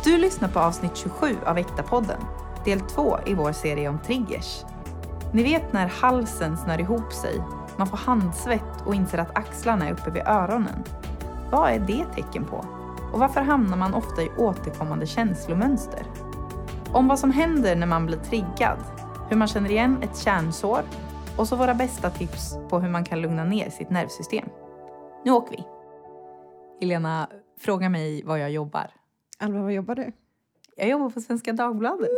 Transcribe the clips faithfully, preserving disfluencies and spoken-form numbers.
Du lyssnar på avsnitt tjugosju av Äkta-podden, del två i vår serie om triggers. Ni vet när halsen snör ihop sig, man får handsvett och inser att axlarna är uppe vid öronen. Vad är det tecken på? Och varför hamnar man ofta i återkommande känslomönster? Om vad som händer när man blir triggad, hur man känner igen ett kärnsår och så våra bästa tips på hur man kan lugna ner sitt nervsystem. Nu åker vi! Helena, fråga mig vad jag jobbar. Alva, vad jobbar du? Jag jobbar på Svenska Dagbladet.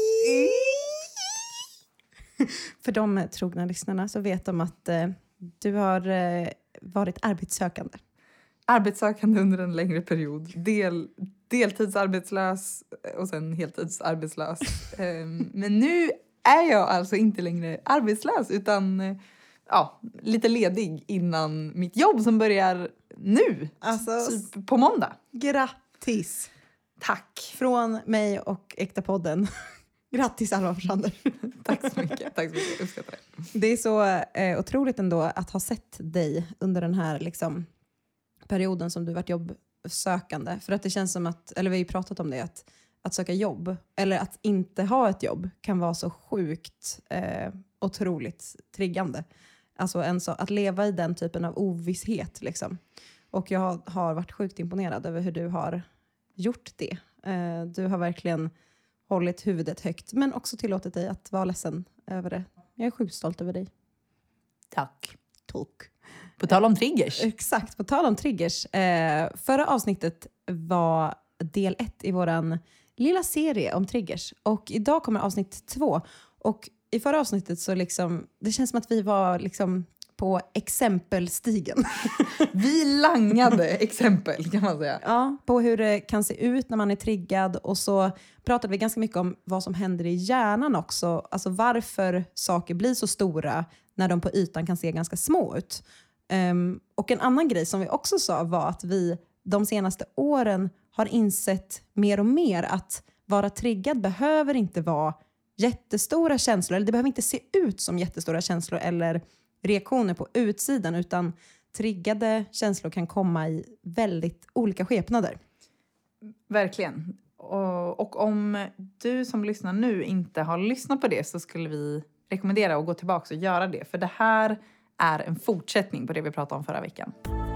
För de trogna lyssnarna så vet de att eh, du har eh, varit arbetssökande. Arbetssökande under en längre period. Del, deltidsarbetslös och sen heltidsarbetslös. um, men nu är jag alltså inte längre arbetslös utan uh, ja, lite ledig innan mitt jobb som börjar nu. Alltså, typ på måndag. Grattis! Tack. Från mig och Äkta-podden. Grattis Alva Forsander. Tack så mycket. Tack så mycket. Jag uppskattar det. Det är så eh, otroligt ändå att ha sett dig under den här liksom, perioden som du varit jobbsökande. För att det känns som att, eller vi har ju pratat om det, att, att söka jobb eller att inte ha ett jobb kan vara så sjukt eh, otroligt triggande. Alltså en så, att leva i den typen av ovisshet liksom. Och jag har, har varit sjukt imponerad över hur du har gjort det. Eh, du har verkligen hållit huvudet högt. Men också tillåtit dig att vara ledsen över det. Jag är sjukt stolt över dig. Tack. Tack. På tal om triggers. Eh, exakt, på tal om triggers. Eh, förra avsnittet var del ett i våran lilla serie om triggers. Och idag kommer avsnitt två. Och i förra avsnittet så liksom, det känns som att vi var liksom på exempelstigen. Vi langade exempel kan man säga. Ja, på hur det kan se ut när man är triggad. Och så pratade vi ganska mycket om vad som händer i hjärnan också. Alltså varför saker blir så stora när de på ytan kan se ganska små ut. Um, och en annan grej som vi också sa var att vi de senaste åren har insett mer och mer att vara triggad behöver inte vara jättestora känslor. Eller det behöver inte se ut som jättestora känslor eller reaktioner på utsidan, utan triggade känslor kan komma i väldigt olika skepnader. Verkligen. Och, och om du som lyssnar nu inte har lyssnat på det så skulle vi rekommendera att gå tillbaka och göra det. För det här är en fortsättning på det vi pratade om förra veckan.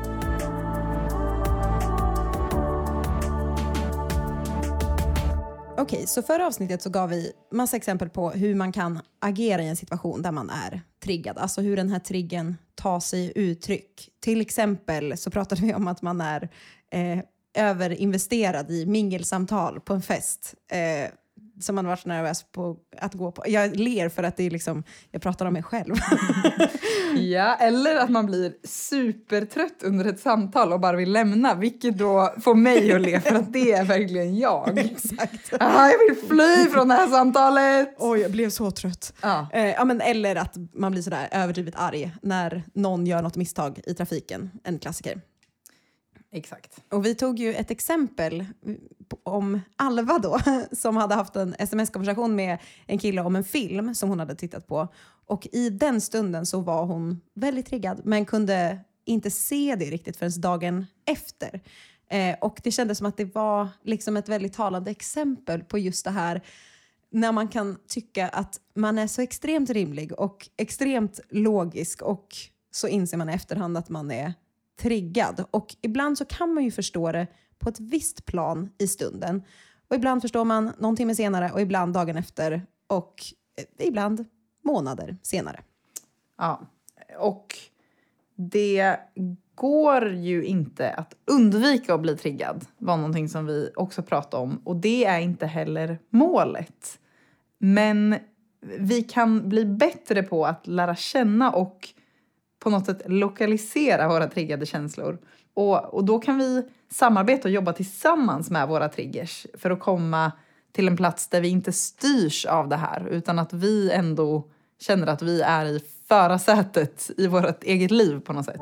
Okej, okay, så förra avsnittet så gav vi massa exempel på hur man kan agera i en situation där man är triggad. Alltså hur den här triggen tar sig uttryck. Till exempel så pratade vi om att man är eh, överinvesterad i mingelsamtal på en fest. Eh, som man varit nervös på att gå på. Jag ler för att det är liksom, jag pratar om mig själv. Ja, eller att man blir supertrött under ett samtal och bara vill lämna. Vilket då får mig att le för att det är verkligen jag. Exakt. Ah, jag vill fly från det här samtalet. Oj, jag blev så trött. Ja. Eh, ja, men, eller att man blir sådär överdrivet arg när någon gör något misstag i trafiken. En klassiker. Exakt. Och vi tog ju ett exempel om Alva då, som hade haft en sms-konversation med en kille om en film som hon hade tittat på. Och i den stunden så var hon väldigt triggad, men kunde inte se det riktigt förrän dagen efter. Eh, och det kändes som att det var liksom ett väldigt talande exempel på just det här när man kan tycka att man är så extremt rimlig och extremt logisk, och så inser man i efterhand att man är triggad. Och ibland så kan man ju förstå det på ett visst plan i stunden. Och ibland förstår man någon timme senare och ibland dagen efter och ibland månader senare. Ja, och det går ju inte att undvika att bli triggad. Var någonting som vi också pratade om. Och det är inte heller målet. Men vi kan bli bättre på att lära känna och på något sätt lokalisera våra triggade känslor. Och, och då kan vi samarbeta och jobba tillsammans med våra triggers för att komma till en plats där vi inte styrs av det här, utan att vi ändå känner att vi är i förarsätet i vårt eget liv på något sätt.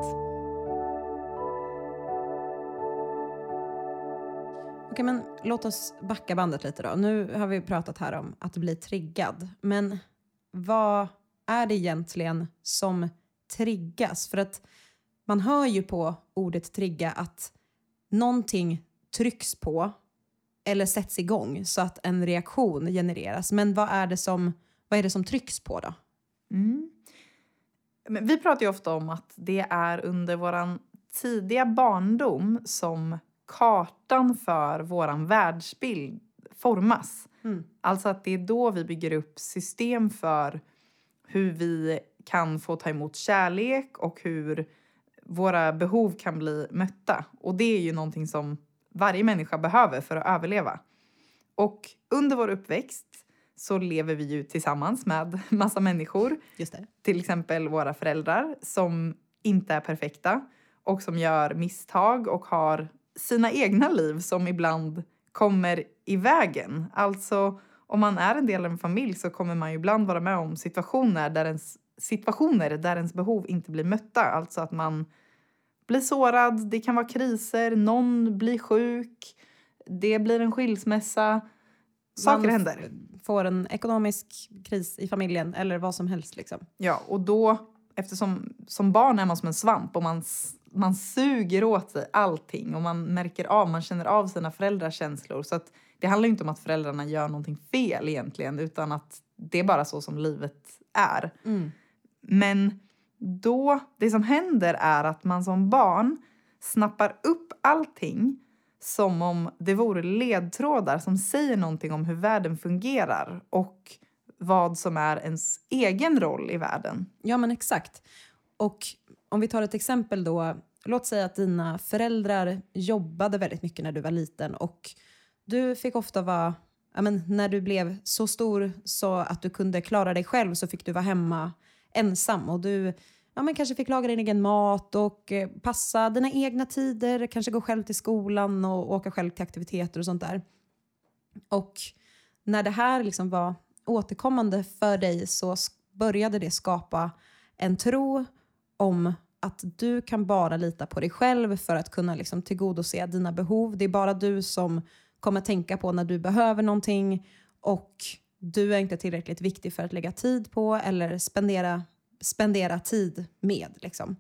Okej, men låt oss backa bandet lite då. Nu har vi pratat här om att bli triggad. Men vad är det egentligen som triggas? För att man hör ju på ordet trigga att någonting trycks på eller sätts igång så att en reaktion genereras. Men vad är det som, vad är det som trycks på då? Mm. Men vi pratar ju ofta om att det är under våran tidiga barndom som kartan för våran världsbild formas. Mm. Alltså att det är då vi bygger upp system för hur vi kan få ta emot kärlek och hur våra behov kan bli mötta. Och det är ju någonting som varje människa behöver för att överleva. Och under vår uppväxt så lever vi ju tillsammans med massa människor. Just det. Till exempel våra föräldrar som inte är perfekta och som gör misstag och har sina egna liv som ibland kommer i vägen. Alltså om man är en del av en familj så kommer man ju ibland vara med om situationer där ens, situationer där ens behov inte blir mötta. Alltså att man blir sårad, det kan vara kriser, någon blir sjuk, det blir en skilsmässa. Saker Man händer. f- får en ekonomisk kris i familjen eller vad som helst liksom. Ja, och då, eftersom som barn är man som en svamp och man, s- man suger åt sig allting och man märker av, man känner av sina föräldrars känslor. Så att det handlar ju inte om att föräldrarna gör någonting fel egentligen, utan att det är bara så som livet är. Mm. Men då, det som händer är att man som barn snappar upp allting som om det vore ledtrådar som säger någonting om hur världen fungerar och vad som är ens egen roll i världen. Ja, men exakt. Och om vi tar ett exempel då. Låt säga att dina föräldrar jobbade väldigt mycket när du var liten och du fick ofta vara, ja, men när du blev så stor så att du kunde klara dig själv så fick du vara hemma ensam och du ja, men kanske fick laga din egen mat och eh, passa dina egna tider, kanske gå själv till skolan och åka själv till aktiviteter och sånt där. Och när det här liksom var återkommande för dig så sk- började det skapa en tro om att du kan bara lita på dig själv för att kunna liksom tillgodose dina behov. Det är bara du som kommer tänka på när du behöver någonting och du är inte tillräckligt viktig för att lägga tid på eller spendera, spendera tid med. Liksom.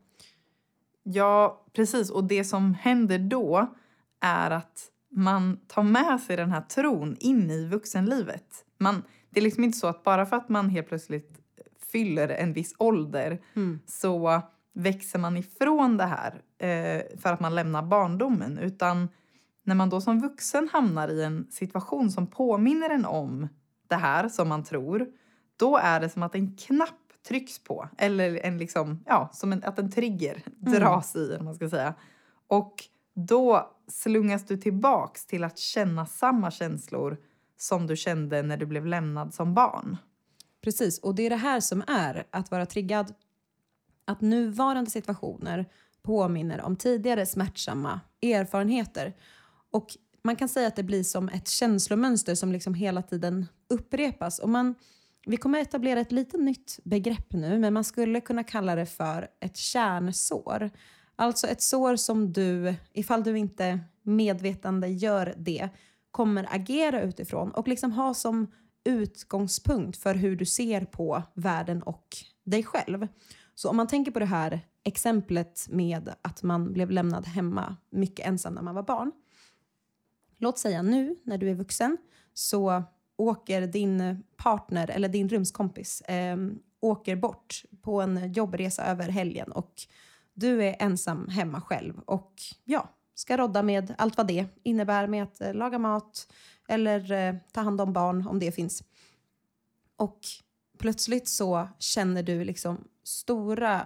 Ja, precis. Och det som händer då är att man tar med sig den här tron in i vuxenlivet. Man, det är liksom inte så att bara för att man helt plötsligt fyller en viss ålder Mm. så växer man ifrån det här eh, för att man lämnar barndomen. Utan när man då som vuxen hamnar i en situation som påminner en om det här som man tror, då är det som att en knapp trycks på. Eller en liksom, ja, som en, att en trigger dras i, om man ska säga. Och då slungas du tillbaks till att känna samma känslor som du kände när du blev lämnad som barn. Precis, och det är det här som är att vara triggad. Att nuvarande situationer påminner om tidigare smärtsamma erfarenheter. Och man kan säga att det blir som ett känslomönster som liksom hela tiden upprepas. Och man, vi kommer etablera ett lite nytt begrepp nu, men man skulle kunna kalla det för ett kärnsår. Alltså ett sår som du, ifall du inte medvetande gör det, kommer agera utifrån och liksom ha som utgångspunkt för hur du ser på världen och dig själv. Så om man tänker på det här exemplet med att man blev lämnad hemma mycket ensam när man var barn. Låt säga nu när du är vuxen så åker din partner eller din rumskompis eh, åker bort på en jobbresa över helgen och du är ensam hemma själv och ja, ska rodda med allt vad det innebär med att eh, laga mat eller eh, ta hand om barn om det finns. Och plötsligt så känner du liksom stora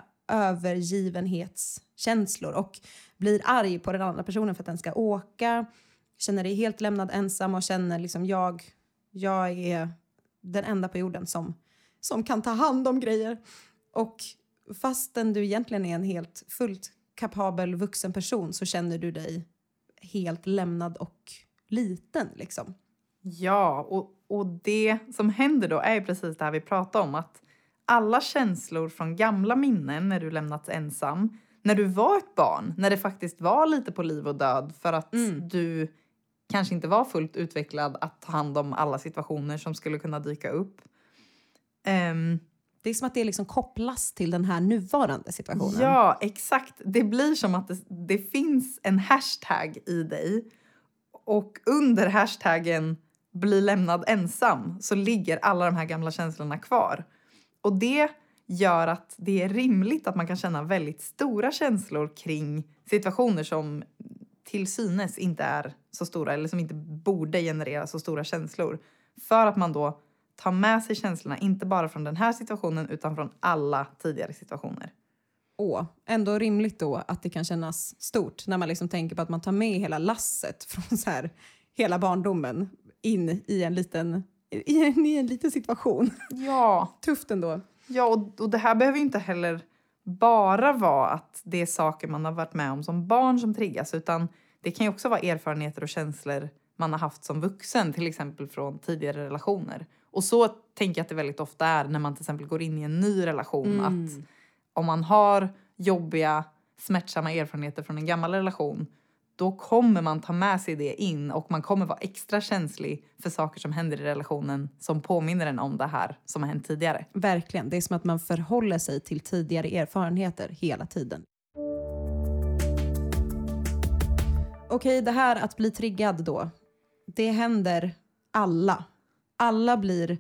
övergivenhetskänslor och blir arg på den andra personen för att den ska åka. Känner dig helt lämnad ensam och känner liksom jag, jag är den enda på jorden som, som kan ta hand om grejer. Och fastän du egentligen är en helt fullt kapabel vuxen person så känner du dig helt lämnad och liten liksom. Ja, och, och det som händer då är ju precis det här vi pratar om. Att alla känslor från gamla minnen när du lämnats ensam, när du var ett barn, när det faktiskt var lite på liv och död för att Mm. du kanske inte var fullt utvecklad att ta hand om alla situationer som skulle kunna dyka upp. Um, Det är som att det liksom kopplas till den här nuvarande situationen. ja, exakt. Det blir som att det, det finns en hashtag i dig Och under hashtaggen bli lämnad ensam så ligger alla de här gamla känslorna kvar. Och det gör att det är rimligt att man kan känna väldigt stora känslor kring situationer som till synes inte är så stora eller som inte borde generera så stora känslor. För att man då tar med sig känslorna inte bara från den här situationen utan från alla tidigare situationer. Och ändå rimligt då att det kan kännas stort när man liksom tänker på att man tar med hela lasset från så här hela barndomen in i en liten, i en, i en liten situation. Ja. Tufft ändå. Ja, och, och det här behöver ju inte heller bara vara att det är saker man har varit med om som barn som triggas. Utan det kan ju också vara erfarenheter och känslor man har haft som vuxen. Till exempel från tidigare relationer. Och så tänker jag att det väldigt ofta är när man till exempel går in i en ny relation. Mm. Att om man har jobbiga, smärtsamma erfarenheter från en gammal relation. Då kommer man ta med sig det in och man kommer vara extra känslig för saker som händer i relationen som påminner en om det här som har hänt tidigare. Verkligen, det är som att man förhåller sig till tidigare erfarenheter hela tiden. Okej, det här att bli triggad då, det händer alla. Alla blir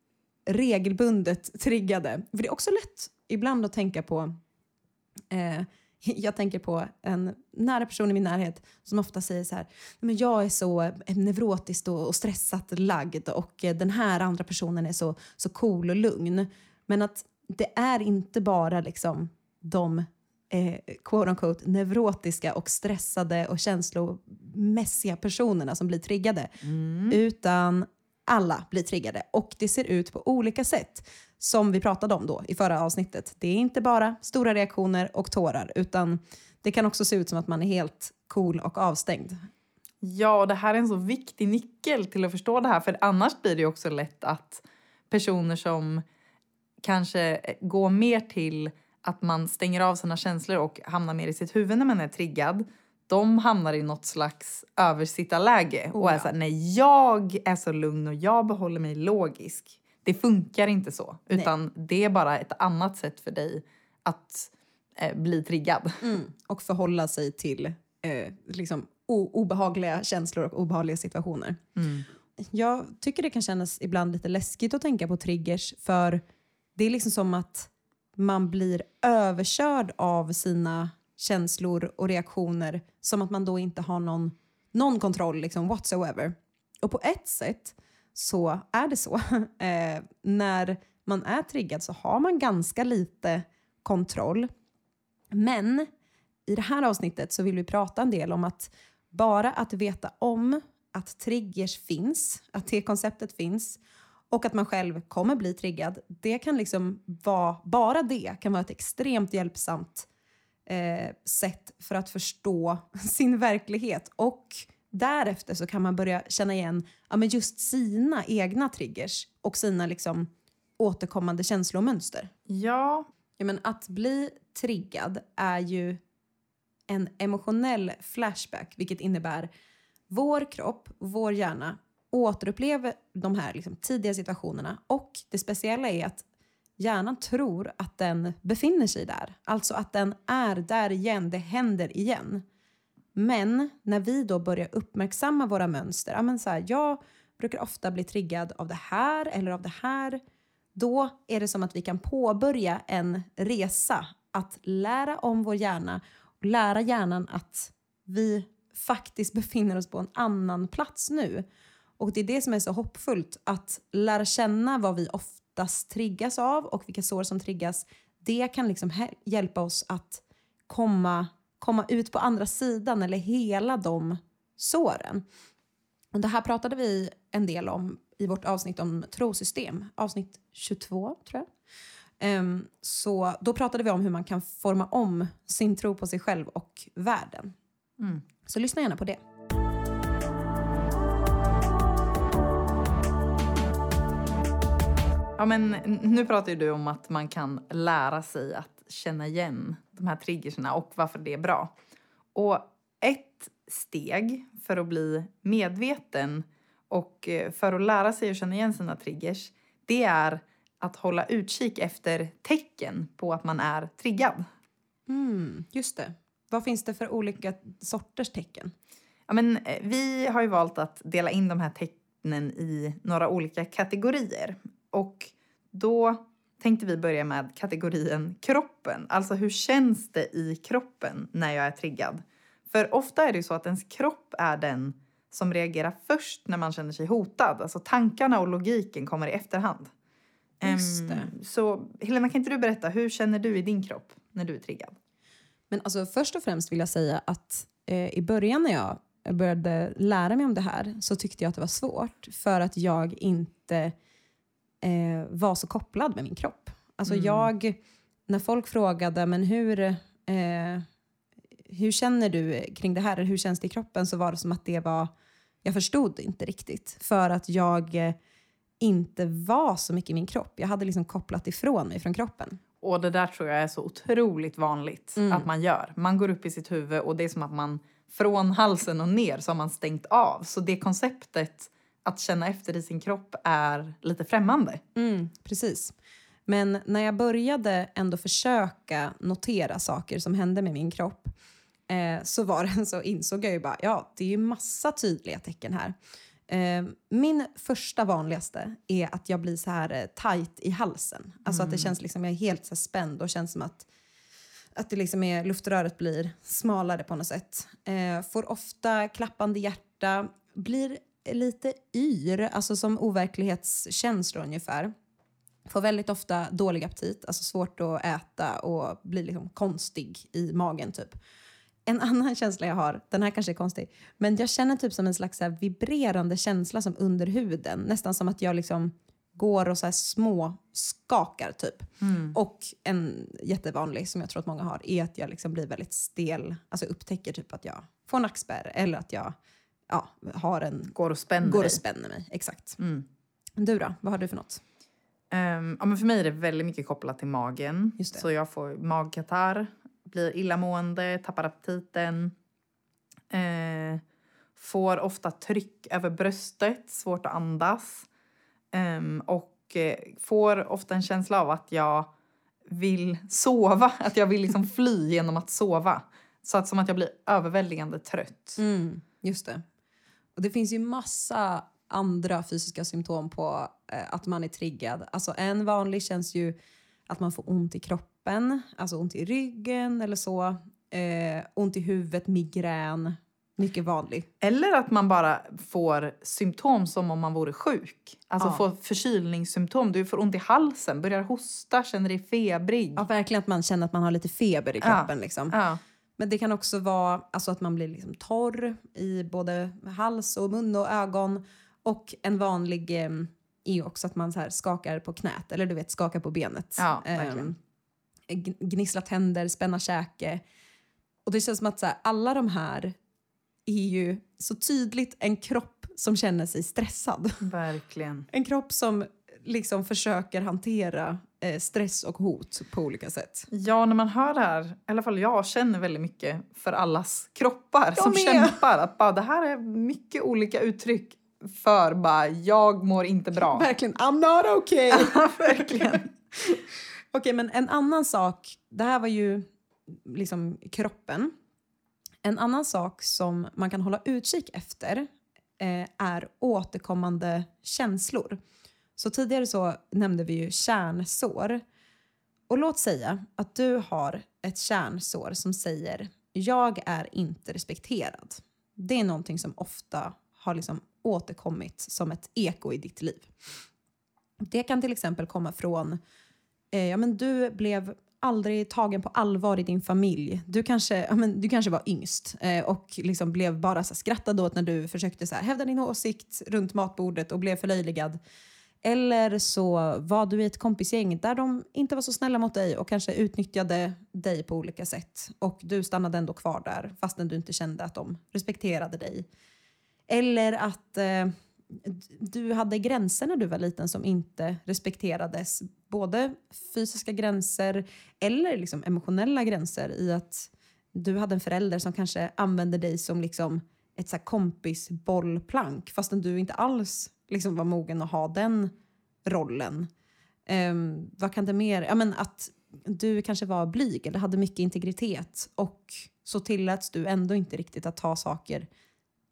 regelbundet triggade. För det är också lätt ibland att tänka på... Eh, Jag tänker på en nära person i min närhet som ofta säger så här: men jag är så neurotiskt och stressat lagd och den här andra personen är så, så cool och lugn. Men att det är inte bara liksom de eh, quote unquote neurotiska och stressade och känslomässiga personerna som blir triggade. Mm. Utan alla blir triggade och det ser ut på olika sätt. Som vi pratade om då i förra avsnittet. Det är inte bara stora reaktioner och tårar. Utan det kan också se ut som att man är helt cool och avstängd. Ja, det här är en så viktig nyckel till att förstå det här. För annars blir det också lätt att personer som kanske går mer till att man stänger av sina känslor och hamnar mer i sitt huvud när man är triggad. De hamnar i något slags översittarläge. Oh, och är ja. så här, nej, jag är så lugn och jag behåller mig logisk. Det funkar inte så. Utan Nej. Det är bara ett annat sätt för dig att eh, bli triggad. Mm. Och förhålla sig till eh, liksom o- obehagliga känslor och obehagliga situationer. Mm. Jag tycker det kan kännas ibland lite läskigt att tänka på triggers. För det är liksom som att man blir överkörd av sina känslor och reaktioner. Som att man då inte har någon, någon kontroll liksom, whatsoever. Och på ett sätt... så är det så. Eh, när man är triggad så har man ganska lite kontroll. Men i det här avsnittet så vill vi prata en del om att bara att veta om att triggers finns, att det konceptet finns och att man själv kommer bli triggad. Det kan liksom vara, bara det kan vara ett extremt hjälpsamt eh, sätt för att förstå sin verklighet. Och därefter så kan man börja känna igen ja, men just sina egna triggers och sina liksom, återkommande känslomönster. Ja. Ja, men att bli triggad är ju en emotionell flashback, vilket innebär vår kropp, vår hjärna återupplever de här liksom, tidiga situationerna. Och det speciella är att hjärnan tror att den befinner sig där. Alltså att den är där igen, det händer igen. Men när vi då börjar uppmärksamma våra mönster, ja, men så här, jag brukar ofta bli triggad av det här eller av det här. Då är det som att vi kan påbörja en resa att lära om vår hjärna och lära hjärnan att vi faktiskt befinner oss på en annan plats nu. Och det är det som är så hoppfullt, att lära känna vad vi oftast triggas av och vilka sår som triggas. Det kan liksom he- hjälpa oss att komma komma ut på andra sidan eller hela de såren. Och det här pratade vi en del om i vårt avsnitt om trosystem. Avsnitt tjugotvå, tror jag. Um, så då pratade vi om hur man kan forma om sin tro på sig själv och världen. Mm. Så lyssna gärna på det. Ja, men nu pratar ju du om att man kan lära sig att känna igen de här triggerserna och varför det är bra. Och ett steg för att bli medveten och för att lära sig att känna igen sina triggers, det är att hålla utkik efter tecken på att man är triggad. Mm, just det. Vad finns det för olika sorters tecken? Ja, men, eh, vi har ju valt att dela in de här tecknen i några olika kategorier. Och då tänkte vi börja med kategorin kroppen. Alltså hur känns det i kroppen när jag är triggad? För ofta är det ju så att ens kropp är den som reagerar först när man känner sig hotad. Alltså tankarna och logiken kommer i efterhand. Just det. Um, så Helena, kan inte du berätta, hur känner du i din kropp när du är triggad? Men alltså, först och främst vill jag säga att eh, i början när jag började lära mig om det här så tyckte jag att det var svårt för att jag inte eh, var så kopplad med min kropp. Alltså Mm. jag, när folk frågade men hur, eh, hur känner du kring det här, eller hur känns det i kroppen, så var det som att det var, jag förstod inte riktigt för att jag eh, inte var så mycket i min kropp. Jag hade liksom kopplat ifrån mig från kroppen. Och det där tror jag är så otroligt vanligt Mm. att man gör. Man går upp i sitt huvud och det är som att man från halsen och ner så har man stängt av. Så det konceptet att känna efter i sin kropp är lite främmande. Mm, precis. Men när jag började ändå försöka notera saker som hände med min kropp eh, så var det så insåg jag ju bara, ja, det är ju massa tydliga tecken här. Eh, min första vanligaste är att jag blir så här eh, tight i halsen. Alltså Mm. att det känns liksom, jag är helt så här spänd och känns som att Att det liksom är, luftröret blir smalare på något sätt. Eh, får ofta klappande hjärta. Blir lite yr, alltså som overklighetskänslor ungefär. Får väldigt ofta dålig aptit, alltså svårt att äta och blir liksom konstig i magen typ. En annan känsla jag har, den här kanske är konstig, men jag känner typ som en slags så här vibrerande känsla som under huden. Nästan som att jag liksom går och så här små skakar typ. Mm. Och en jättevanlig som jag tror att många har är att jag liksom blir väldigt stel. Alltså upptäcker typ att jag får nackspärr eller att jag ja, har en... Går och spänner Går dig. och spänner mig, exakt. Mm. Du då? Vad har du för något? Um, ja, men för mig är det väldigt mycket kopplat till magen. Just det. Så jag får magkatarr, blir illamående, tappar aptiten. Eh, får ofta tryck över bröstet, svårt att andas. Um, och eh, får ofta en känsla av att jag vill sova. Att jag vill liksom fly genom att sova. Så att som att jag blir överväldigande trött. Mm, just det. Och det finns ju massa andra fysiska symptom på eh, att man är triggad. Alltså en vanlig känns ju att man får ont i kroppen. Alltså ont i ryggen eller så. Eh, ont i huvudet, migrän. Mycket vanlig. Eller att man bara får symptom som om man vore sjuk. Alltså Ja. får förkylningssymptom. Du får ont i halsen, börjar hosta, känner dig febrig. Ja, verkligen att man känner att man har lite feber i kroppen. Liksom. Ja. Men det kan också vara alltså, att man blir liksom torr i både hals och mun och ögon. Och en vanlig eh, är ju också att man så här skakar på knät. Eller du vet, skakar på benet. Ja, verkligen. Eh, gnissla tänder, spänna käke. Och det känns som att så här, alla de här är ju så tydligt en kropp som känner sig stressad. Verkligen. En kropp som liksom försöker hantera eh, stress och hot på olika sätt. Ja, när man hör det här, i alla fall jag känner väldigt mycket för allas kroppar Jag som med. kämpar. Att bara, det här är mycket olika uttryck för bara, jag mår inte bra. Verkligen, I'm not okay! Ja, verkligen. Okej, men en annan sak, det här var ju liksom kroppen. En annan sak som man kan hålla utkik efter eh, är återkommande känslor. Så tidigare så nämnde vi ju kärnsår. Och låt säga att du har ett kärnsår som säger jag är inte respekterad. Det är någonting som ofta har liksom återkommit som ett eko i ditt liv. Det kan till exempel komma från eh, ja, men du blev aldrig tagen på allvar i din familj. Du kanske, ja, men, du kanske var yngst eh, och liksom blev bara så skrattad åt när du försökte så här, hävda din åsikt runt matbordet och blev förlöjligad. Eller så var du i ett kompisgäng där de inte var så snälla mot dig och kanske utnyttjade dig på olika sätt. Och du stannade ändå kvar där fastän du inte kände att de respekterade dig. Eller att eh, du hade gränser när du var liten som inte respekterades. Både fysiska gränser eller liksom emotionella gränser i att du hade en förälder som kanske använde dig som liksom ett så här kompisbollplank fastän du inte alls liksom var mogen att ha den rollen. Um, vad kan det mer? Ja, men att du kanske var blyg eller hade mycket integritet och så tilläts du ändå inte riktigt att ta saker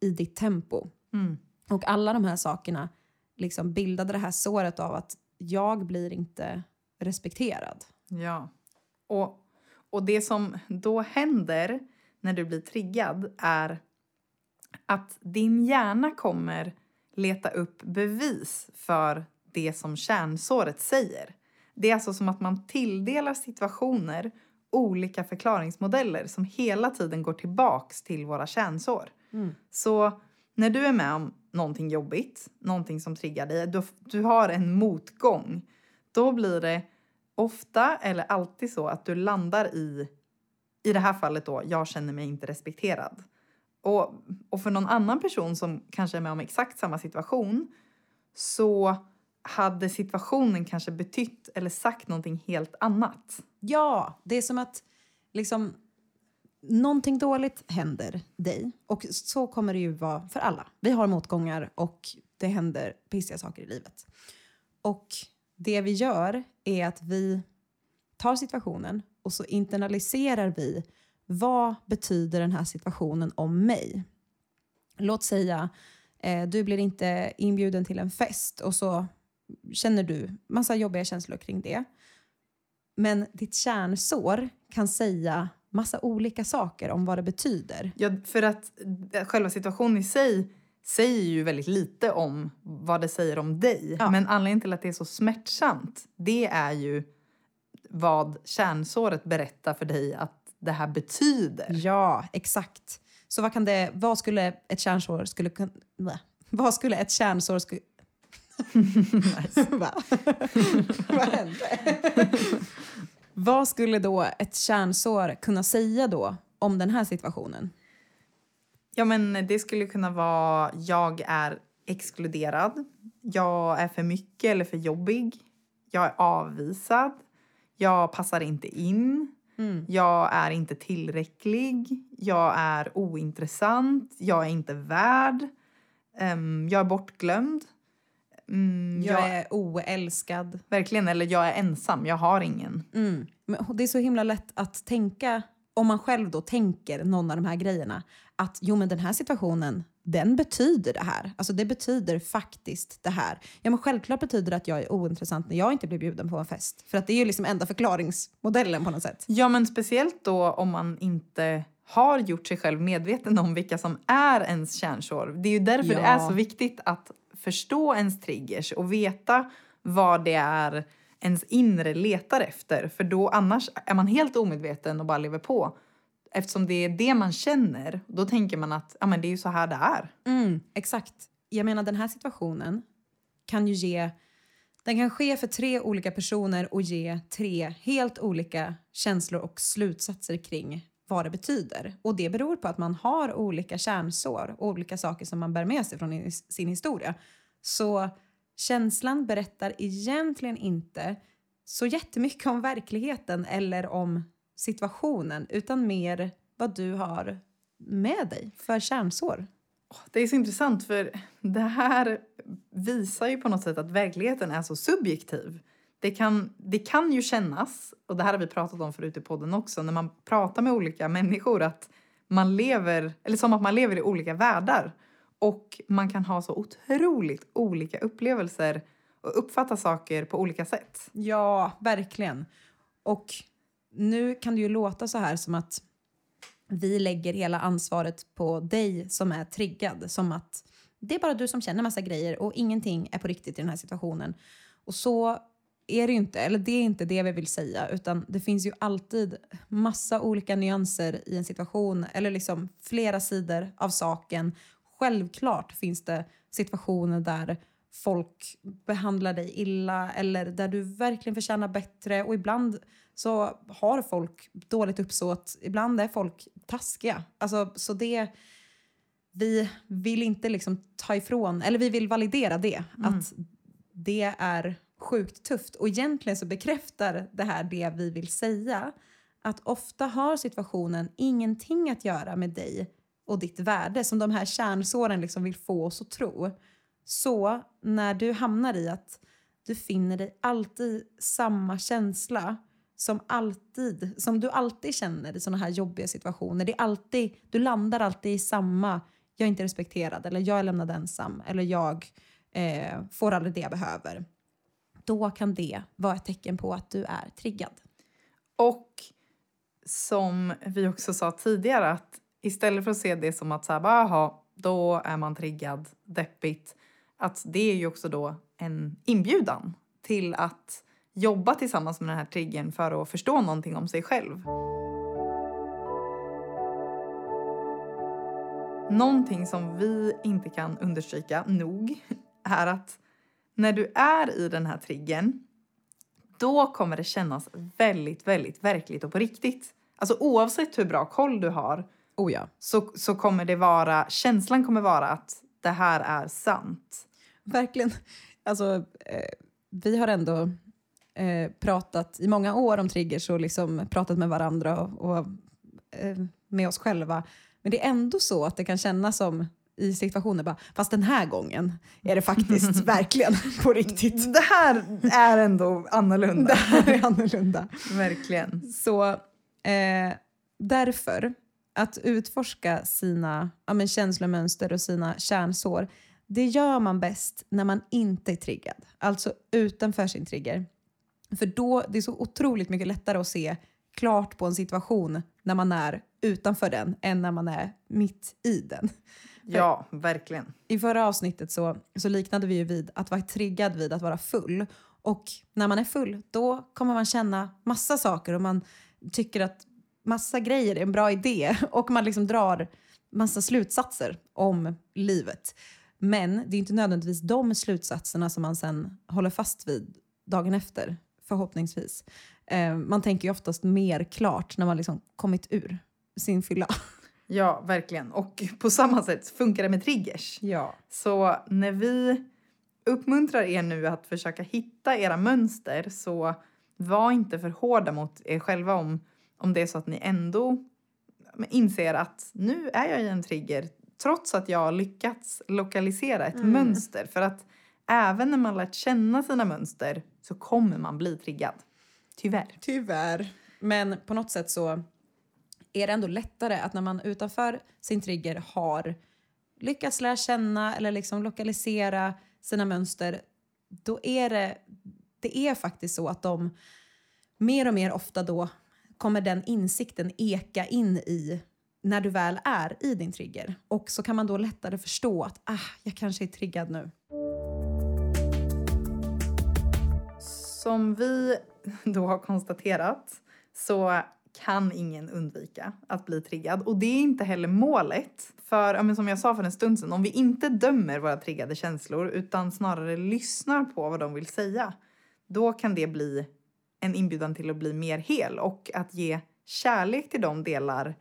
i ditt tempo. Mm. Och alla de här sakerna liksom bildade det här såret av att jag blir inte respekterad. Ja. Och, och det som då händer när du blir triggad är att din hjärna kommer leta upp bevis för det som kärnsåret säger. Det är alltså som att man tilldelar situationer olika förklaringsmodeller som hela tiden går tillbaks till våra kärnsår. Mm. Så när du är med om någonting jobbigt, någonting som triggar dig, du, du har en motgång, då blir det ofta eller alltid så att du landar i, i det här fallet då, jag känner mig inte respekterad. Och, och för någon annan person som kanske är med om exakt samma situation, så hade situationen kanske betytt eller sagt någonting helt annat. Ja, det är som att liksom, någonting dåligt händer dig. Och så kommer det ju vara för alla. Vi har motgångar och det händer pissiga saker i livet. Och det vi gör är att vi tar situationen och så internaliserar vi, vad betyder den här situationen om mig? Låt säga, eh, du blir inte inbjuden till en fest och så känner du massa jobbiga känslor kring det. Men ditt kärnsår kan säga massa olika saker om vad det betyder. Ja, för att själva situationen i sig säger ju väldigt lite om vad det säger om dig. Ja. Men anledningen till att det är så smärtsamt, det är ju vad kärnsåret berättar för dig att det här betyder. Ja, exakt. Så vad kan det, vad skulle ett kärnsår skulle kunna, vad skulle ett kärnsår skulle Va? Vad hände? Vad skulle då ett kärnsår kunna säga då om den här situationen? Ja, men det skulle kunna vara, jag är exkluderad. Jag är för mycket eller för jobbig. Jag är avvisad. Jag passar inte in. Mm. Jag är inte tillräcklig. Jag är ointressant. Jag är inte värd. Um, jag är bortglömd. Mm, Jag jag är oälskad. Verkligen, eller jag är ensam. Jag har ingen. Mm. Men det är så himla lätt att tänka, om man själv då tänker någon av de här grejerna, att jo men den här situationen, den betyder det här. Alltså det betyder faktiskt det här. Ja men självklart betyder det att jag är ointressant när jag inte blir bjuden på en fest. För att det är ju liksom enda förklaringsmodellen på något sätt. Ja, men speciellt då om man inte har gjort sig själv medveten om vilka som är ens kärnsår. Det är ju därför Ja. det är så viktigt att förstå ens triggers och veta vad det är ens inre letar efter. För då annars är man helt omedveten och bara lever på. Eftersom det är det man känner, då tänker man att ja, men det är ju så här det är. Mm, exakt. Jag menar den här situationen kan ju ge, den kan ske för tre olika personer och ge tre helt olika känslor och slutsatser kring vad det betyder. Och det beror på att man har olika kärnsår och olika saker som man bär med sig från sin historia. Så känslan berättar egentligen inte så jättemycket om verkligheten eller om situationen, utan mer vad du har med dig för kärnsår. Det är så intressant, för det här visar ju på något sätt att verkligheten är så subjektiv. Det kan, det kan ju kännas, och det här har vi pratat om förut i podden också, när man pratar med olika människor, att man lever, eller som att man lever i olika världar. Och man kan ha så otroligt olika upplevelser och uppfatta saker på olika sätt. Ja, verkligen. Och nu kan det ju låta så här som att vi lägger hela ansvaret på dig som är triggad. Som att det är bara du som känner massa grejer och ingenting är på riktigt i den här situationen. Och så är det ju inte, eller det är inte det vi vill säga. Utan det finns ju alltid massa olika nyanser i en situation. Eller liksom flera sidor av saken. Självklart finns det situationer där folk behandlar dig illa. Eller där du verkligen förtjänar bättre. Och ibland så har folk dåligt uppsåt. Ibland är folk taskiga. Alltså, så det, vi vill inte liksom ta ifrån, eller vi vill validera det. Mm. Att det är sjukt tufft. Och egentligen så bekräftar det här det vi vill säga. Att ofta har situationen ingenting att göra med dig och ditt värde. Som de här kärnsåren liksom vill få oss att tro. Så när du hamnar i att du finner dig alltid samma känsla som alltid, som du alltid känner i såna här jobbiga situationer. Det är alltid, du landar alltid i samma, jag är inte respekterad, eller jag är lämnad ensam, eller jag eh, får aldrig det jag behöver. Då kan det vara ett tecken på att du är triggad. Och som vi också sa tidigare, att istället för att se det som att så här, aha, då är man triggad, deppigt, att det är ju också då en inbjudan till att jobba tillsammans med den här triggern för att förstå någonting om sig själv. Någonting som vi inte kan understryka nog är att när du är i den här triggern, då kommer det kännas väldigt, väldigt verkligt och på riktigt. Alltså oavsett hur bra koll du har, Oh ja. så, så kommer det vara, känslan kommer vara att det här är sant. Verkligen. Alltså, eh, vi har ändå eh, pratat i många år om triggers och liksom pratat med varandra och, och eh, med oss själva. Men det är ändå så att det kan kännas som i situationer bara, fast den här gången är det faktiskt verkligen på riktigt. Det här är ändå annorlunda. Det här är annorlunda. Verkligen. Så eh, därför att utforska sina ja, men känslomönster och sina kärnsår, det gör man bäst när man inte är triggad. Alltså utanför sin trigger. För då det är så otroligt mycket lättare att se klart på en situation när man är utanför den än när man är mitt i den. Ja, verkligen. I förra avsnittet så, så liknade vi ju vid att vara triggad vid att vara full. Och när man är full, då kommer man känna massa saker och man tycker att massa grejer är en bra idé. Och man liksom drar massa slutsatser om livet. Men det är inte nödvändigtvis de slutsatserna som man sen håller fast vid dagen efter, förhoppningsvis. Eh, man tänker ju oftast mer klart när man liksom kommit ur sin fylla. Ja, verkligen. Och på samma sätt funkar det med triggers. Ja. Så när vi uppmuntrar er nu att försöka hitta era mönster, så var inte för hårda mot er själva om, om det är så att ni ändå inser att nu är jag i en trigger trots att jag har lyckats lokalisera ett mm. mönster. För att även när man lärt känna sina mönster så kommer man bli triggad. Tyvärr. Tyvärr. Men på något sätt så är det ändå lättare att när man utanför sin trigger har lyckats lära känna eller liksom lokalisera sina mönster, då är det, det är faktiskt så att de mer och mer ofta då kommer den insikten eka in i när du väl är i din trigger. Och så kan man då lättare förstå att ah, jag kanske är triggad nu. Som vi då har konstaterat så kan ingen undvika att bli triggad. Och det är inte heller målet. För ja, men som jag sa för en stund sedan, om vi inte dömer våra triggade känslor utan snarare lyssnar på vad de vill säga, då kan det bli en inbjudan till att bli mer hel och att ge kärlek till de delar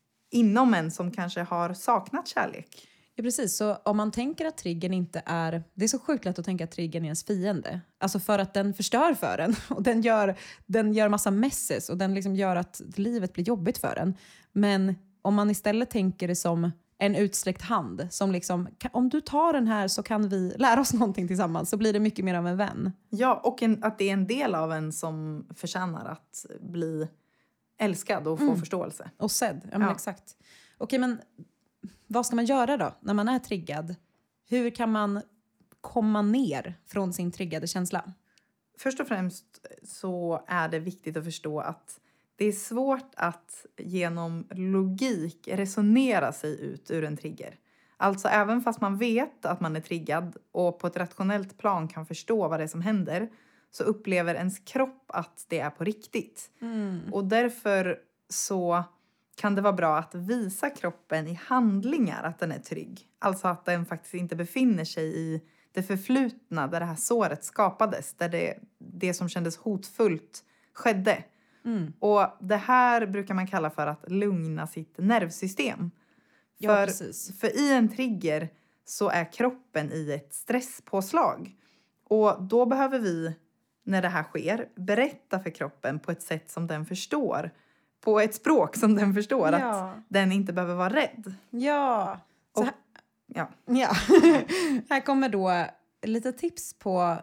inom en som kanske har saknat kärlek. Ja, precis. Så om man tänker att triggern inte är... Det är så sjukt lätt att tänka att triggern är ens fiende. Alltså för att den förstör för en. Och den gör, den gör massa messes. Och den liksom gör att livet blir jobbigt för en. Men om man istället tänker det som en utsträckt hand. Som liksom, om du tar den här så kan vi lära oss någonting tillsammans. Så blir det mycket mer av en vän. Ja, och en, att det är en del av en som förtjänar att bli älskad och få mm. förståelse. Och sedd, ja men ja. Exakt. Okej, men vad ska man göra då när man är triggad? Hur kan man komma ner från sin triggade känsla? Först och främst så är det viktigt att förstå att det är svårt att genom logik resonera sig ut ur en trigger. Alltså även fast man vet att man är triggad och på ett rationellt plan kan förstå vad det är som händer, så upplever ens kropp att det är på riktigt. Mm. Och därför så kan det vara bra att visa kroppen i handlingar att den är trygg. Alltså att den faktiskt inte befinner sig i det förflutna där det här såret skapades. Där det, det som kändes hotfullt skedde. Mm. Och det här brukar man kalla för att lugna sitt nervsystem. Ja, för, precis. För i en trigger så är kroppen i ett stresspåslag. Och då behöver vi, när det här sker, berätta för kroppen på ett sätt som den förstår. På ett språk som den förstår, ja. Att den inte behöver vara rädd. Ja. Så och, här, ja. ja. Här kommer då lite tips på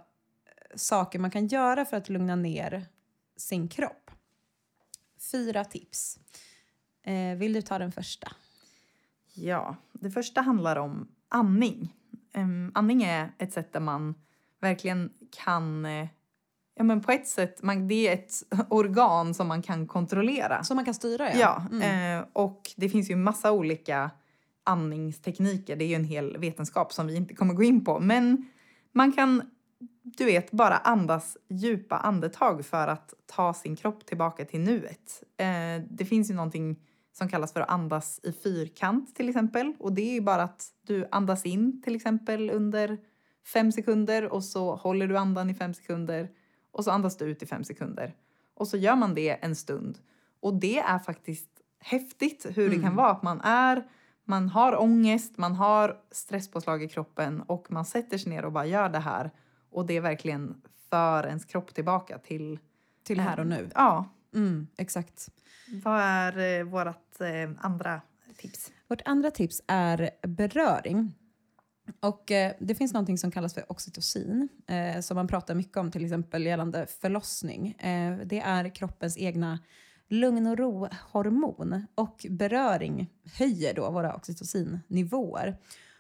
saker man kan göra för att lugna ner sin kropp. Fyra tips. Eh, vill du ta den första? Ja, det första handlar om andning. Um, andning är ett sätt där man verkligen kan... Uh, ja, men på ett sätt, man, det är ett organ som man kan kontrollera. Som man kan styra, ja. Ja, Mm. uh, och det finns ju massa olika andningstekniker. Det är ju en hel vetenskap som vi inte kommer gå in på. Men man kan, du vet, bara andas djupa andetag för att ta sin kropp tillbaka till nuet. Uh, det finns ju någonting som kallas för att andas i fyrkant till exempel. Och det är ju bara att du andas in till exempel under fem sekunder. Och så håller du andan i fem sekunder. Och så andas du ut i fem sekunder. Och så gör man det en stund. Och det är faktiskt häftigt hur mm. det kan vara. Att man är, man har ångest, man har stresspåslag i kroppen. Och man sätter sig ner och bara gör det här. Och det är verkligen för ens kropp tillbaka till... Till här och nu. Ja. Mm, exakt. Vad är eh, vårt eh, andra tips? Vårt andra tips är beröring. Och eh, det finns någonting som kallas för oxytocin. Eh, som man pratar mycket om till exempel gällande förlossning. Eh, det är kroppens egna lugn- och ro-hormon. Och beröring höjer då våra oxytocinnivåer.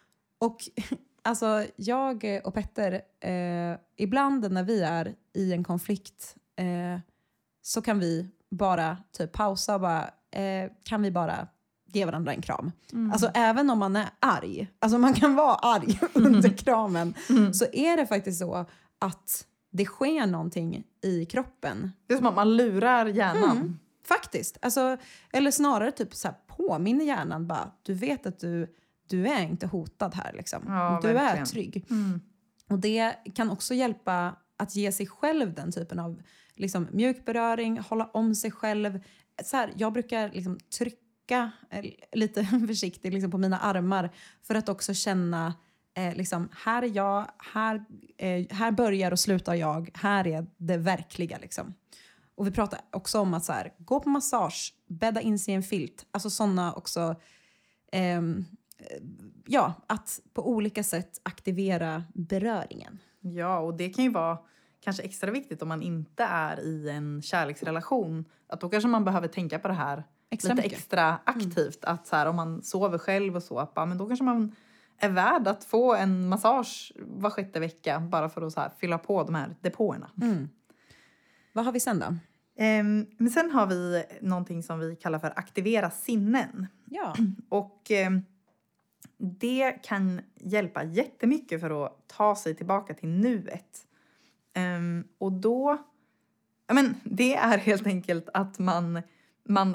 Och alltså jag och Petter, eh, ibland när vi är i en konflikt eh, så kan vi bara typ pausa och bara, eh, kan vi bara ge varandra en kram. Mm. Alltså även om man är arg, alltså man kan vara arg under kramen, mm. så är det faktiskt så att det sker någonting i kroppen. Det är som att man lurar hjärnan. Mm, faktiskt. Alltså, eller snarare typ så här påminner hjärnan bara, du vet att du, du är inte hotad här liksom. Ja, du verkligen. är trygg. Mm. Och det kan också hjälpa att ge sig själv den typen av liksom, mjuk beröring, hålla om sig själv. Så här, jag brukar liksom, trycka eh, lite försiktigt liksom, på mina armar för att också känna eh, liksom, här är jag, här, eh, här börjar och slutar jag, här är det verkliga. Liksom. Och vi pratar också om att så här, gå på massage, bädda in sig i en filt. Alltså sådana också, eh, ja, att på olika sätt aktivera beröringen. Ja, och det kan ju vara kanske extra viktigt om man inte är i en kärleksrelation. Att då kanske man behöver tänka på det här extra lite mycket. extra aktivt. Mm. Att så här, om man sover själv och så, att bara, men då kanske man är värd att få en massage var sjätte vecka. Bara för att så här, fylla på de här depåerna. Mm. Vad har vi sen då? Um, men sen har vi någonting som vi kallar för aktivera sinnen. Ja. Och um, det kan hjälpa jättemycket för att ta sig tillbaka till nuet. Um, och då, ja men det är helt enkelt att man, man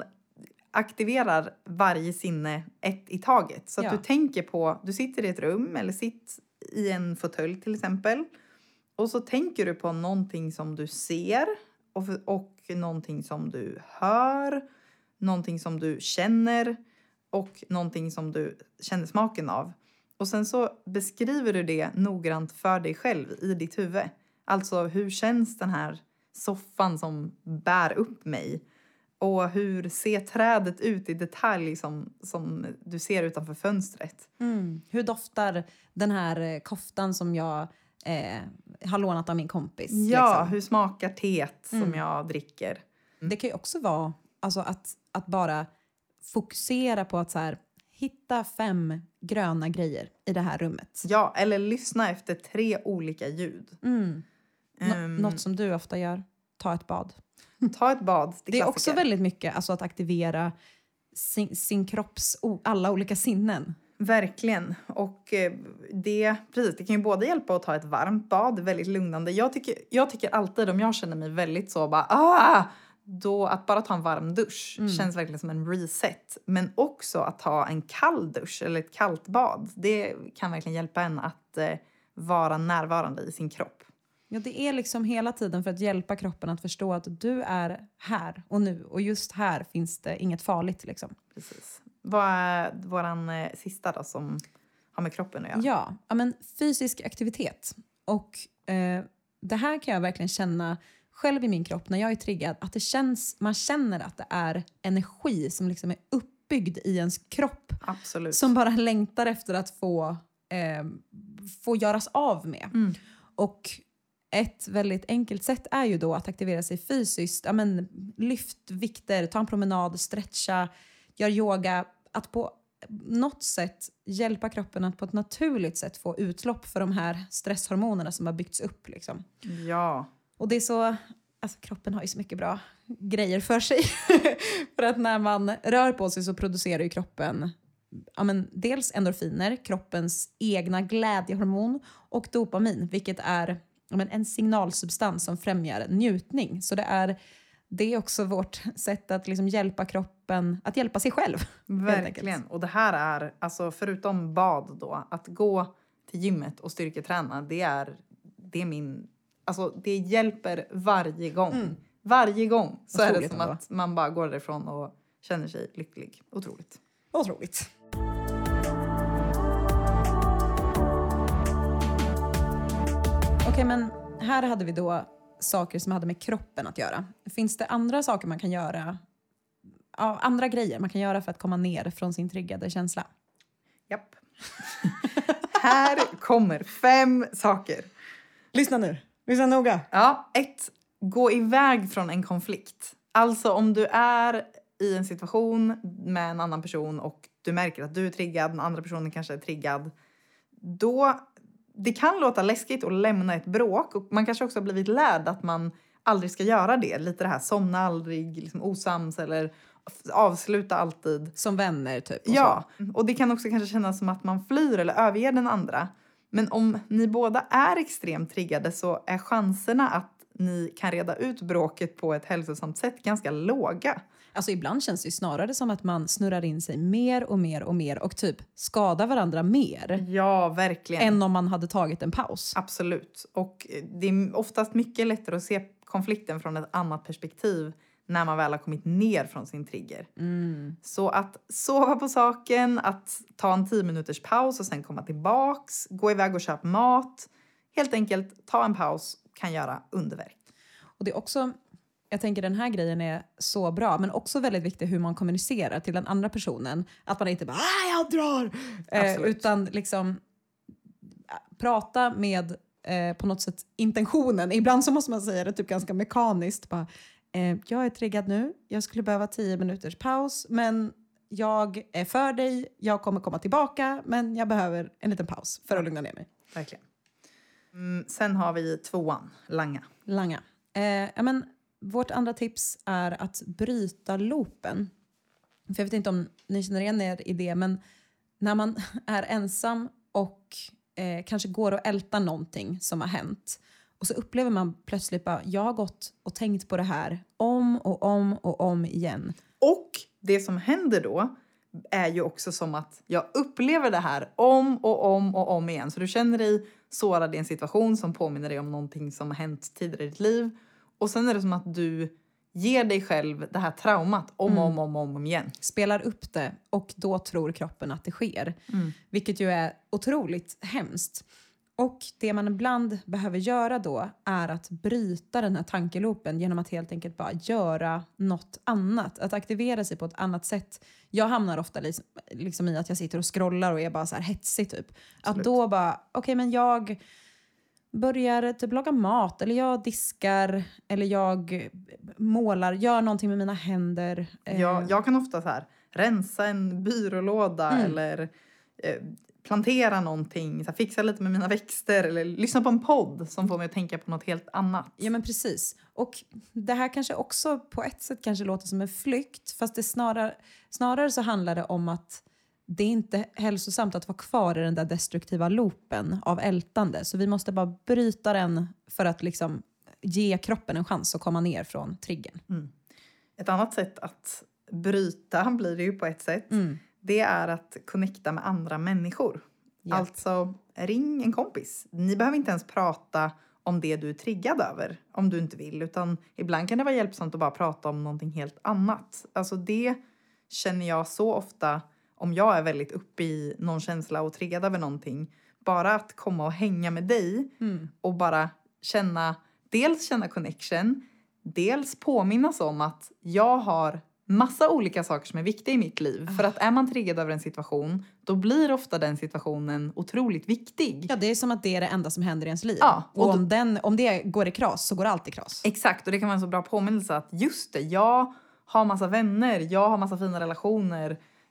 aktiverar varje sinne ett i taget. Så att ja. du tänker på, du sitter i ett rum eller sitter i en fåtölj till exempel. Och så tänker du på någonting som du ser och, och någonting som du hör, någonting som du känner och någonting som du känner smaken av. Och sen så beskriver du det noggrant för dig själv i ditt huvud. Alltså hur känns den här soffan som bär upp mig? Och hur ser trädet ut i detalj som, som du ser utanför fönstret? Mm. Hur doftar den här koftan som jag eh, har lånat av min kompis? Ja, liksom? Hur smakar teet som mm. jag dricker? Mm. Det kan ju också vara alltså, att, att bara fokusera på att så här, hitta fem gröna grejer i det här rummet. Ja, eller lyssna efter tre olika ljud. Mm. Um, Något som du ofta gör. Ta ett bad. Ta ett bad. Det, det är också väldigt mycket alltså, att aktivera sin, sin kropps alla olika sinnen. Verkligen. Och det, precis, det kan ju både hjälpa att ta ett varmt bad. Väldigt lugnande. Jag tycker, jag tycker alltid om jag känner mig väldigt så bara... Ah! Då att bara ta en varm dusch mm. känns verkligen som en reset. Men också att ta en kall dusch eller ett kallt bad. Det kan verkligen hjälpa en att eh, vara närvarande i sin kropp. Ja, det är liksom hela tiden för att hjälpa kroppen att förstå att du är här och nu. Och just här finns det inget farligt liksom. Precis. Vad är våran eh, sista då som har med kroppen att göra? Ja, ja men fysisk aktivitet. Och eh, det här kan jag verkligen känna... själv i min kropp när jag är triggad att det känns, man känner att det är energi som liksom är uppbyggd i ens kropp. Absolut. Som bara längtar efter att få, eh, få göras av med. Mm. Och ett väldigt enkelt sätt är ju då att aktivera sig fysiskt. Ja, men, lyft vikter, ta en promenad, stretcha, gör yoga. Att på något sätt hjälpa kroppen att på ett naturligt sätt få utlopp för de här stresshormonerna som har byggts upp. Liksom. Ja. Och det är så, alltså kroppen har ju så mycket bra grejer för sig. För att när man rör på sig så producerar ju kroppen ja, men dels endorfiner, kroppens egna glädjehormon, och dopamin, vilket är ja, men en signalsubstans som främjar njutning. Så det är, det är också vårt sätt att liksom hjälpa kroppen att hjälpa sig själv. Verkligen. Och det här är, alltså förutom bad då, att gå till gymmet och styrketräna, det är, det är min, alltså det hjälper varje gång. Mm. Varje gång så otroligt är det som ändå. Att man bara går därifrån och känner sig lycklig. Otroligt. Otroligt. Okej, okay, men här hade vi då saker som hade med kroppen att göra. Finns det andra saker man kan göra, ja, andra grejer man kan göra för att komma ner från sin triggade känsla? Japp. Här kommer fem saker. Lyssna nu. Lyssna noga. Ja, ett. Gå iväg från en konflikt. Alltså om du är i en situation med en annan person och du märker att du är triggad, den andra personen kanske är triggad. Då, det kan låta läskigt att lämna ett bråk. Och man kanske också har blivit lärd att man aldrig ska göra det. Lite det här, somna aldrig, liksom osams eller avsluta alltid. Som vänner typ. Och ja, så. Och det kan också kanske kännas som att man flyr eller överger den andra. Men om ni båda är extremt triggade så är chanserna att ni kan reda ut bråket på ett hälsosamt sätt ganska låga. Alltså ibland känns det ju snarare som att man snurrar in sig mer och mer och mer och typ skadar varandra mer. Ja, verkligen. Än om man hade tagit en paus. Absolut. Och det är oftast mycket lättare att se konflikten från ett annat perspektiv när man väl har kommit ner från sin trigger. Mm. Så att sova på saken, att ta en tio minuters paus och sen komma tillbaks, gå iväg och köpa mat. Helt enkelt ta en paus kan göra underverk. Och det är också, jag tänker den här grejen är så bra, men också väldigt viktigt hur man kommunicerar till den andra personen. Att man inte bara, ah, jag drar! Eh, utan liksom prata med eh, på något sätt intentionen. Ibland så måste man säga det typ ganska mekaniskt. Bara, eh, jag är triggad nu, jag skulle behöva tio minuters paus, men jag är för dig, jag kommer komma tillbaka, men jag behöver en liten paus för att lugna ner mig. Verkligen. Mm, sen har vi tvåan, langa. Langa. Eh, ja, men, vårt andra tips är att bryta loopen. För jag vet inte om ni känner igen er i det, men när man är ensam och eh, kanske går och ältar någonting som har hänt. Och så upplever man plötsligt bara, jag har gått och tänkt på det här om och om och om igen. Och det som händer då är ju också som att jag upplever det här om och om och om igen. Så du känner dig sårad i en situation som påminner dig om någonting som har hänt tidigare i ditt liv. Och sen är det som att du ger dig själv det här traumat om och mm. om, om, om igen. Spelar upp det och då tror kroppen att det sker. Mm. Vilket ju är otroligt hemskt. Och det man ibland behöver göra då är att bryta den här tankeloopen genom att helt enkelt bara göra något annat. Att aktivera sig på ett annat sätt. Jag hamnar ofta liksom, liksom i att jag sitter och scrollar och är bara så här hetsig typ. Absolut. Att då bara, okej okay, men jag börjar typ laga mat eller jag diskar eller jag målar, gör någonting med mina händer. Ja, jag kan ofta så här rensa en byrålåda mm. eller eh, plantera någonting, så här, fixa lite med mina växter eller lyssna på en podd som får mig att tänka på något helt annat. Ja men precis. Och det här kanske också på ett sätt kanske låter som en flykt, fast det snarare, snarare så handlar det om att det är inte hälsosamt att vara kvar i den där destruktiva loopen av ältande. Så vi måste bara bryta den för att liksom ge kroppen en chans att komma ner från triggern. Mm. Ett annat sätt att bryta blir det ju på ett sätt. Mm. Det är att connecta med andra människor. Yep. Alltså ring en kompis. Ni behöver inte ens prata om det du är triggad över. Om du inte vill. Utan ibland kan det vara hjälpsamt att bara prata om någonting helt annat. Alltså det känner jag så ofta om jag är väldigt uppe i någon känsla och triggad över någonting. Bara att komma och hänga med dig. Mm. Och bara känna, dels känna connection. Dels påminnas om att jag har massa olika saker som är viktiga i mitt liv. Oh. För att är man triggad över en situation, då blir ofta den situationen otroligt viktig. Ja, det är som att det är det enda som händer i ens liv. Ja, och och om, den, om det går i kras så går allt i kras. Exakt, och det kan vara en så bra påminnelse att just det, jag har massa vänner, jag har massa fina relationer.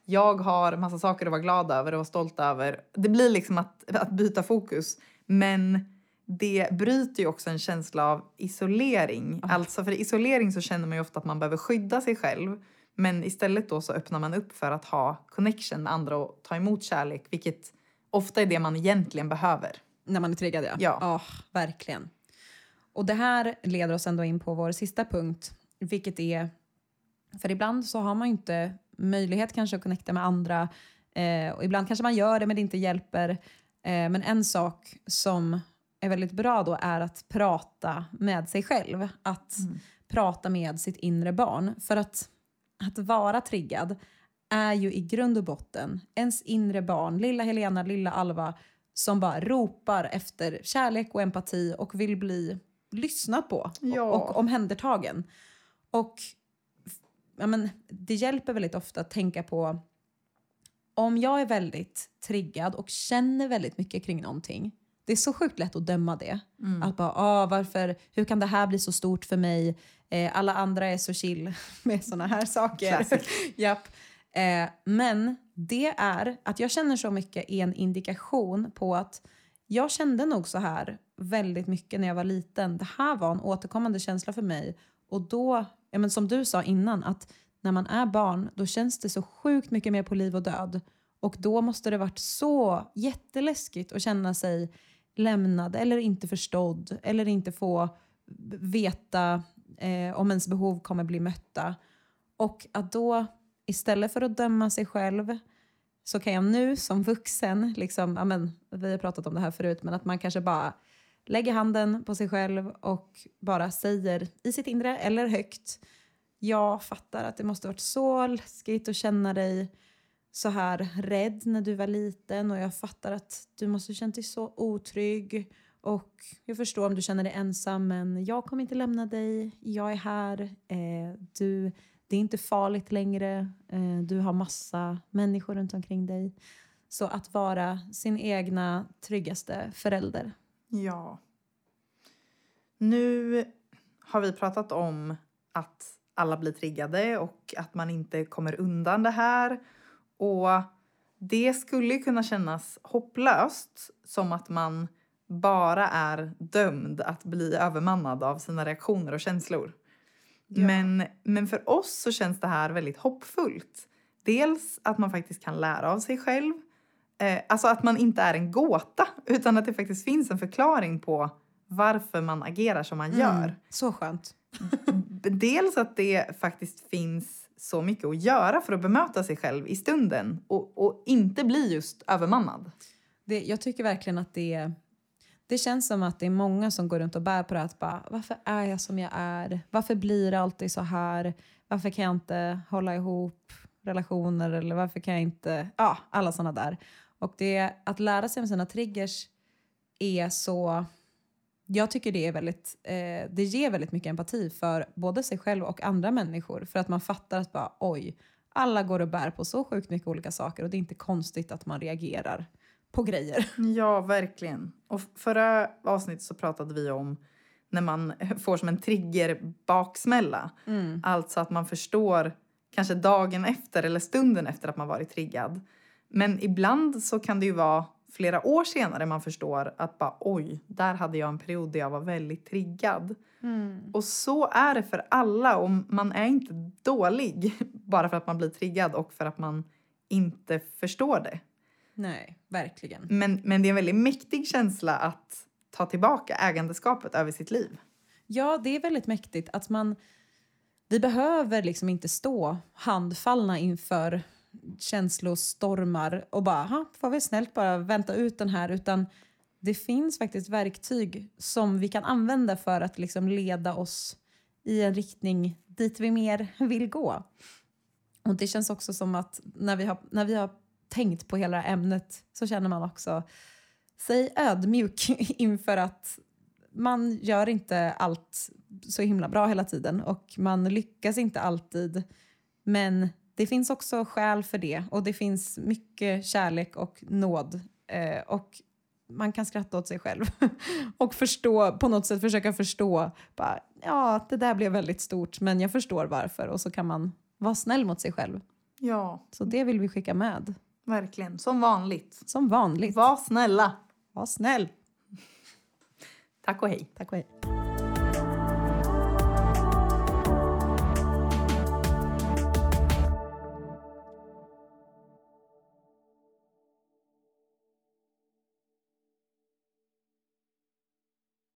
jag har massa saker att vara glad över och vara stolt över. Det blir liksom att, att byta fokus. Men det bryter ju också en känsla av isolering. Oh. Alltså för i isolering så känner man ju ofta att man behöver skydda sig själv. Men istället då så öppnar man upp för att ha connection med andra och ta emot kärlek. Vilket ofta är det man egentligen behöver. När man är triggad, ja. Ja, oh, verkligen. Och det här leder oss ändå in på vår sista punkt. Vilket är, för ibland så har man ju inte möjlighet kanske att connecta med andra. Eh, och ibland kanske man gör det men det inte hjälper. Eh, men en sak som är väldigt bra då är att prata med sig själv. Att mm. prata med sitt inre barn. För att, att vara triggad är ju i grund och botten ens inre barn, lilla Helena, lilla Alva, som bara ropar efter kärlek och empati och vill bli lyssnad på ja. och, och omhändertagen. Och ja, men, det hjälper väldigt ofta att tänka på, om jag är väldigt triggad och känner väldigt mycket kring någonting, det är så sjukt lätt att döma det. Mm. Att bara, ah, varför, hur kan det här bli så stort för mig? Eh, alla andra är så chill med såna här saker. Japp. Eh, men det är att jag känner så mycket är en indikation på att jag kände nog så här väldigt mycket när jag var liten. Det här var en återkommande känsla för mig. Och då, ja, men som du sa innan, att när man är barn då känns det så sjukt mycket mer på liv och död. Och då måste det varit så jätteläskigt att känna sig lämnad eller inte förstådd. Eller inte få veta eh, om ens behov kommer bli mötta. Och att då istället för att döma sig själv så kan jag nu som vuxen, liksom, ja, men, vi har pratat om det här förut, men att man kanske bara lägger handen på sig själv och bara säger i sitt inre eller högt, jag fattar att det måste varit så läskigt att känna dig så här rädd när du var liten, och jag fattar att du måste känna dig så otrygg, och jag förstår om du känner dig ensam, men jag kommer inte lämna dig, jag är här, eh, du, det är inte farligt längre, eh, du har massa människor runt omkring dig. Så att vara sin egna tryggaste förälder. Ja. Nu har vi pratat om att alla blir triggade och att man inte kommer undan det här. Och det skulle kunna kännas hopplöst, som att man bara är dömd att bli övermannad av sina reaktioner och känslor. Ja. Men, men för oss så känns det här väldigt hoppfullt. Dels att man faktiskt kan lära av sig själv. Eh, alltså att man inte är en gåta, utan att det faktiskt finns en förklaring på varför man agerar som man gör. Mm, så skönt. Dels att det faktiskt finns så mycket att göra för att bemöta sig själv i stunden. Och, och inte bli just övermannad. Det, jag tycker verkligen att det, det känns som att det är många som går runt och bär på det. Att bara, varför är jag som jag är? Varför blir det alltid så här? Varför kan jag inte hålla ihop relationer? Eller varför kan jag inte... Ja, alla sådana där. Och det, att lära sig om sina triggers är så... Jag tycker det är väldigt, eh, det ger väldigt mycket empati för både sig själv och andra människor. För att man fattar att bara, oj, alla går och bär på så sjukt mycket olika saker. Och det är inte konstigt att man reagerar på grejer. Ja, verkligen. Och förra avsnittet så pratade vi om när man får som en triggerbaksmälla. Mm. Alltså att man förstår kanske dagen efter eller stunden efter att man varit triggad. Men ibland så kan det ju vara flera år senare man förstår att bara, oj, där hade jag en period där jag var väldigt triggad. Mm. Och så är det för alla, och man är inte dålig bara för att man blir triggad och för att man inte förstår det. Nej, verkligen. Men, men det är en väldigt mäktig känsla att ta tillbaka ägandeskapet över sitt liv. Ja, det är väldigt mäktigt att man, vi behöver liksom inte stå handfallna inför känslostormar och bara, får vi snällt bara vänta ut den här, utan det finns faktiskt verktyg som vi kan använda för att liksom leda oss i en riktning dit vi mer vill gå. Och det känns också som att när vi har, när vi har tänkt på hela ämnet så känner man också sig ödmjuk inför att man gör inte allt så himla bra hela tiden och man lyckas inte alltid, men det finns också skäl för det, och det finns mycket kärlek och nåd, eh, och man kan skratta åt sig själv och förstå, på något sätt försöka förstå, bara, ja, det där blev väldigt stort men jag förstår varför, och så kan man vara snäll mot sig själv. Ja, Så det vill vi skicka med. verkligen. Som vanligt. Som vanligt. Var snälla. Var snäll. Tack och hej. Tack och hej.